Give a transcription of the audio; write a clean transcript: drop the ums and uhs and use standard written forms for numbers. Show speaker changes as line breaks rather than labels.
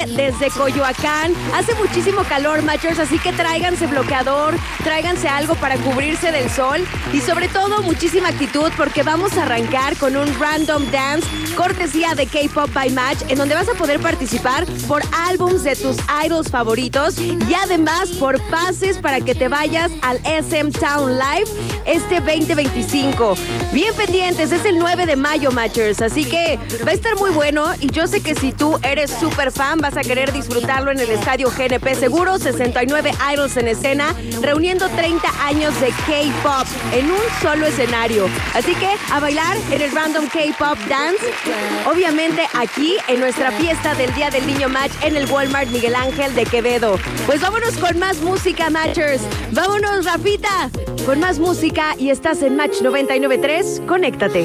desde Coyoacán. Hace muchísimo calor, Matchers, así que tráiganse bloqueador, tráiganse algo para cubrirse del sol y sobre todo muchísima actitud porque vamos a arrancar con un Random Dance cortesía de K-Pop by Match, en donde vas a poder participar por álbums de tus idols favoritos y además por pases para que te vayas al SM Town Live este 2025. Bien pendientes, es el 9 de mayo, Matchers, así que va a estar muy bueno y yo sé que si tú eres súper fan vas a querer disfrutarlo en el estadio GNP Seguro. 69 idols en escena, reuniendo 30 años de K-Pop en un solo escenario. Así que a bailar en el Random K-Pop Dance, obviamente aquí en nuestra fiesta del Día del Niño Match en el Walmart Miguel Ángel de Quevedo. Pues vámonos con más música, Matchers. Vámonos, Rafita, con más música y estás en Match 99.3. Conéctate.